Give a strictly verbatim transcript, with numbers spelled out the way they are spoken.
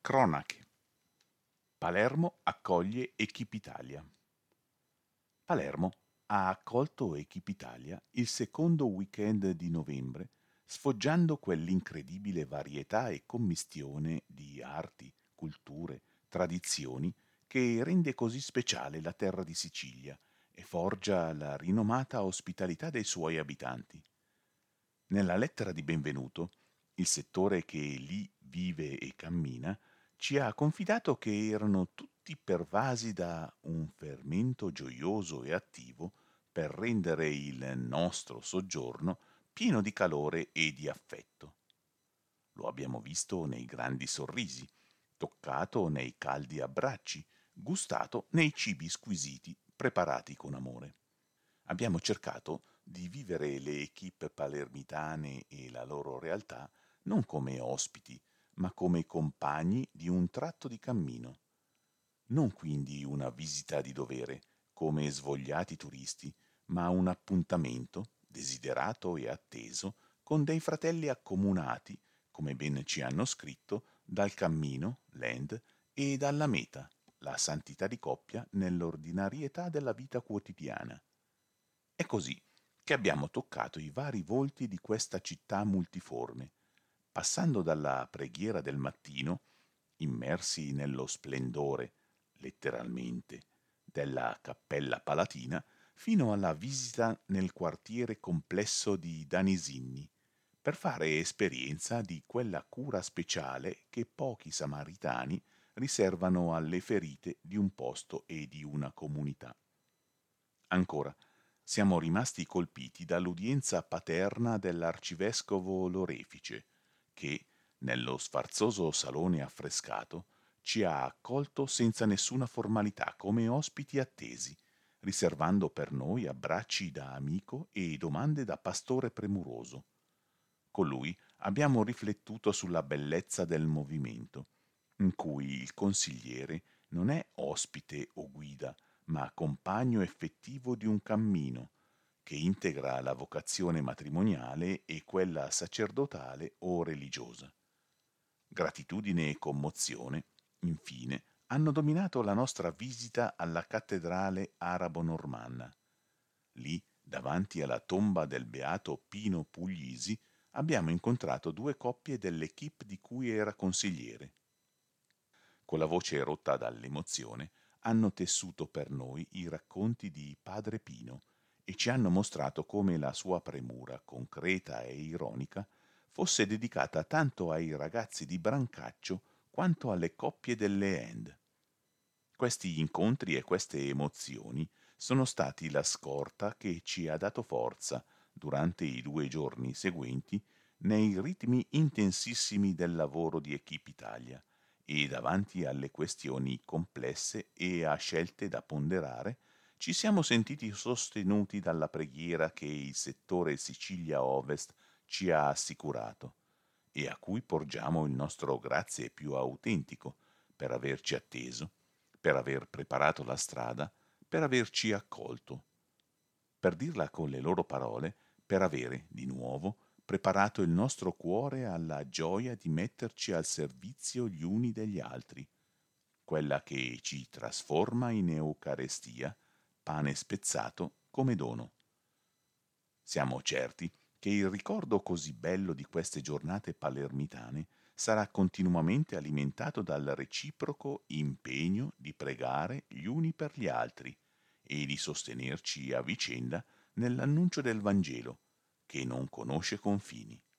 Cronache. Palermo accoglie Equipitalia. Palermo ha accolto Equipitalia il secondo weekend di novembre, sfoggiando quell'incredibile varietà e commistione di arti, culture, tradizioni che rende così speciale la terra di Sicilia e forgia la rinomata ospitalità dei suoi abitanti. Nella lettera di benvenuto, il settore che lì vive e cammina ci ha confidato che erano tutti pervasi da un fermento gioioso e attivo per rendere il nostro soggiorno pieno di calore e di affetto. Lo abbiamo visto nei grandi sorrisi, toccato nei caldi abbracci, gustato nei cibi squisiti preparati con amore. Abbiamo cercato di vivere le equipe palermitane e la loro realtà non come ospiti, ma come compagni di un tratto di cammino. Non quindi una visita di dovere, come svogliati turisti, ma un appuntamento, desiderato e atteso, con dei fratelli accomunati, come ben ci hanno scritto, dal cammino, l'end, e dalla meta, la santità di coppia nell'ordinarietà della vita quotidiana. È così che abbiamo toccato i vari volti di questa città multiforme, passando dalla preghiera del mattino, immersi nello splendore, letteralmente, della Cappella Palatina, fino alla visita nel quartiere complesso di Danisinni, per fare esperienza di quella cura speciale che pochi samaritani riservano alle ferite di un posto e di una comunità. Ancora, siamo rimasti colpiti dall'udienza paterna dell'arcivescovo Lorefice, che, nello sfarzoso salone affrescato, ci ha accolto senza nessuna formalità come ospiti attesi, riservando per noi abbracci da amico e domande da pastore premuroso. Con lui abbiamo riflettuto sulla bellezza del movimento, in cui il consigliere non è ospite o guida, ma compagno effettivo di un cammino, che integra la vocazione matrimoniale e quella sacerdotale o religiosa. Gratitudine e commozione, infine, hanno dominato la nostra visita alla cattedrale arabo-normanna. Lì, davanti alla tomba del beato Pino Puglisi, abbiamo incontrato due coppie dell'equipe di cui era consigliere. Con la voce rotta dall'emozione, hanno tessuto per noi i racconti di Padre Pino e ci hanno mostrato come la sua premura, concreta e ironica, fosse dedicata tanto ai ragazzi di Brancaccio quanto alle coppie delle End. Questi incontri e queste emozioni sono stati la scorta che ci ha dato forza, durante i due giorni seguenti, nei ritmi intensissimi del lavoro di Equipitalia e davanti alle questioni complesse e a scelte da ponderare, ci siamo sentiti sostenuti dalla preghiera che il settore Sicilia Ovest ci ha assicurato e a cui porgiamo il nostro grazie più autentico per averci atteso, per aver preparato la strada, per averci accolto. Per dirla con le loro parole, per avere, di nuovo, preparato il nostro cuore alla gioia di metterci al servizio gli uni degli altri, quella che ci trasforma in Eucarestia, pane spezzato come dono. Siamo certi che il ricordo così bello di queste giornate palermitane sarà continuamente alimentato dal reciproco impegno di pregare gli uni per gli altri e di sostenerci a vicenda nell'annuncio del Vangelo, che non conosce confini.